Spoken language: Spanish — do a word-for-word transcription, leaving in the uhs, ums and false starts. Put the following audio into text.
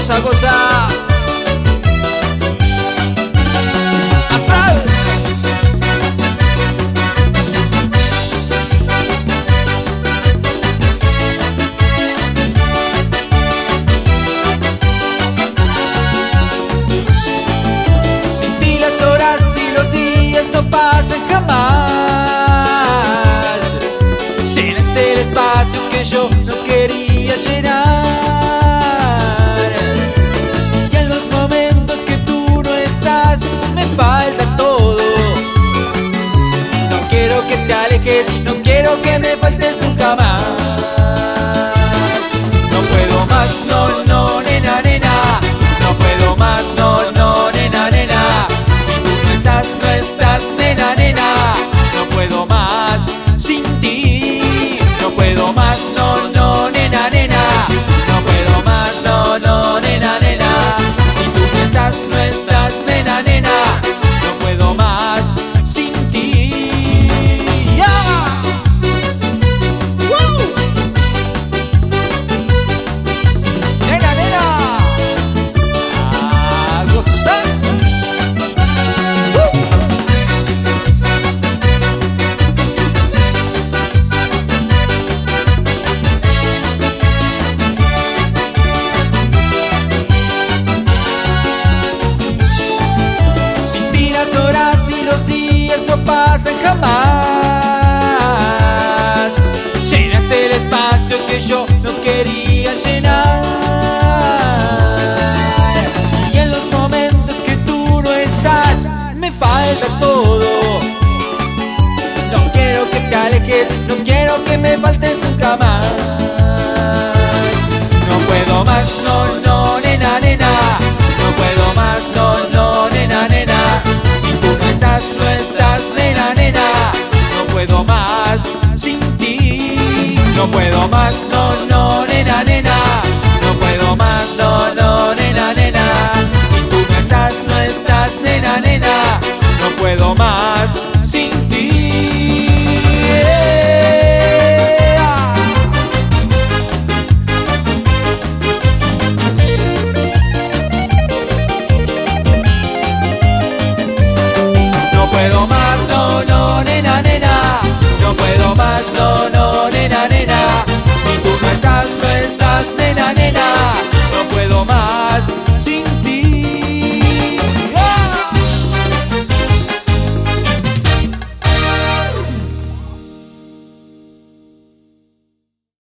goza, goza. Astral. Sin ti las horas y los días no pasan jamás. Llenaste el espacio que yo no quería llenar. Y en los momentos que tú no estás me falta todo. No quiero que te alejes, no quiero que me faltes nunca más. No puedo más, no, no, nena, nena. No puedo más, no, no, nena, nena. Si tú no estás, no estás, nena, nena. No puedo más sin ti. No puedo más, no, no, nena, nena. No puedo más, no, no, nena, nena. Si tú no estás, no estás, nena, nena. No puedo más sin ti. ¡Yeah! ¡Woo! Nena, nena. ¡A gozar! ¡Woo! Las horas y los días no pasan jamás. Llenaste el espacio que yo no quería llenar. Y en los momentos que tú no estás me falta todo. No quiero que te alejes, no quiero que me faltes nunca más. No puedo más, no, no, nena, nena. No puedo más, no, no, nena, nena. No estás, nena, nena. No puedo más sin ti. No puedo más.